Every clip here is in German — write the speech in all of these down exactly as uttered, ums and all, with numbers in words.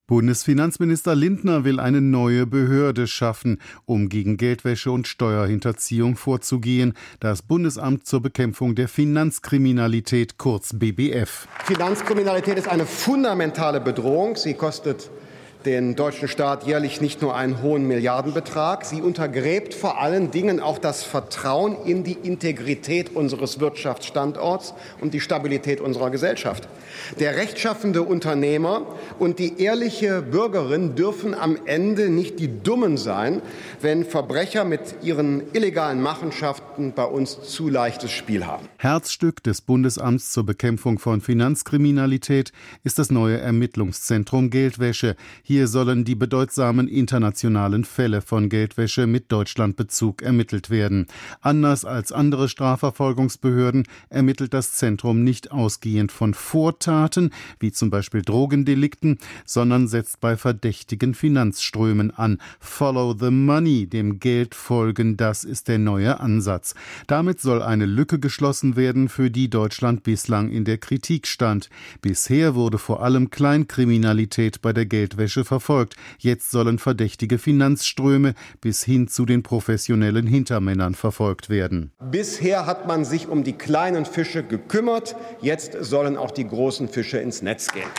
Bundesfinanzminister Lindner will eine neue Behörde schaffen, um gegen Geldwäsche und Steuerhinterziehung vorzugehen. Das Bundesamt zur Bekämpfung der Finanzkriminalität, kurz B B F. Finanzkriminalität ist eine fundamentale Bedrohung. Sie kostet den deutschen Staat jährlich nicht nur einen hohen Milliardenbetrag. Sie untergräbt vor allen Dingen auch das Vertrauen in die Integrität unseres Wirtschaftsstandorts und die Stabilität unserer Gesellschaft. Der rechtschaffende Unternehmer und die ehrliche Bürgerin dürfen am Ende nicht die Dummen sein, wenn Verbrecher mit ihren illegalen Machenschaften bei uns zu leichtes Spiel haben. Herzstück des Bundesamts zur Bekämpfung von Finanzkriminalität ist das neue Ermittlungszentrum Geldwäsche. Hier sollen die bedeutsamen internationalen Fälle von Geldwäsche mit Deutschlandbezug ermittelt werden. Anders als andere Strafverfolgungsbehörden ermittelt das Zentrum nicht ausgehend von Vortaten, wie zum Beispiel Drogendelikten, sondern setzt bei verdächtigen Finanzströmen an. Follow the money, dem Geld folgen, das ist der neue Ansatz. Damit soll eine Lücke geschlossen werden, für die Deutschland bislang in der Kritik stand. Bisher wurde vor allem Kleinkriminalität bei der Geldwäsche verfolgt. Jetzt sollen verdächtige Finanzströme bis hin zu den professionellen Hintermännern verfolgt werden. Bisher hat man sich um die kleinen Fische gekümmert. Jetzt sollen auch die großen Fische ins Netz gehen.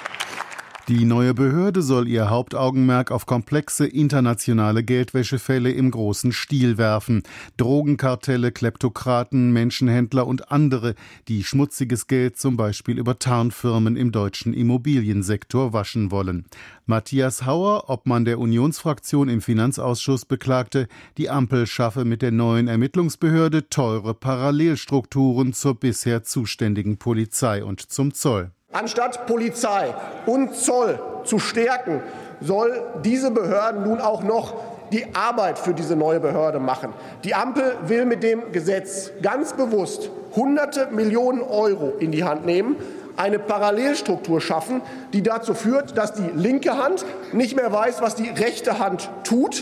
Die neue Behörde soll ihr Hauptaugenmerk auf komplexe internationale Geldwäschefälle im großen Stil werfen. Drogenkartelle, Kleptokraten, Menschenhändler und andere, die schmutziges Geld zum Beispiel über Tarnfirmen im deutschen Immobiliensektor waschen wollen. Matthias Hauer, Obmann der Unionsfraktion im Finanzausschuss, beklagte, die Ampel schaffe mit der neuen Ermittlungsbehörde teure Parallelstrukturen zur bisher zuständigen Polizei und zum Zoll. Anstatt Polizei und Zoll zu stärken, soll diese Behörden nun auch noch die Arbeit für diese neue Behörde machen. Die Ampel will mit dem Gesetz ganz bewusst hunderte Millionen Euro in die Hand nehmen, eine Parallelstruktur schaffen, die dazu führt, dass die linke Hand nicht mehr weiß, was die rechte Hand tut,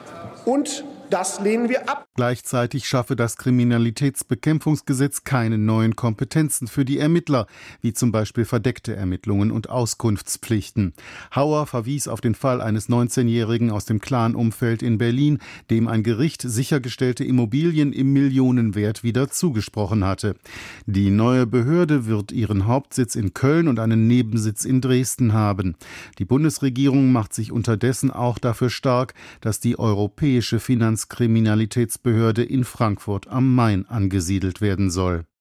und das lehnen wir ab. Gleichzeitig schaffe das Kriminalitätsbekämpfungsgesetz keine neuen Kompetenzen für die Ermittler, wie zum Beispiel verdeckte Ermittlungen und Auskunftspflichten. Hauer verwies auf den Fall eines neunzehnjährigen aus dem Clan-Umfeld in Berlin, dem ein Gericht sichergestellte Immobilien im Millionenwert wieder zugesprochen hatte. Die neue Behörde wird ihren Hauptsitz in Köln und einen Nebensitz in Dresden haben. Die Bundesregierung macht sich unterdessen auch dafür stark, dass die europäische Finanz Kriminalitätsbehörde in Frankfurt am Main angesiedelt werden soll.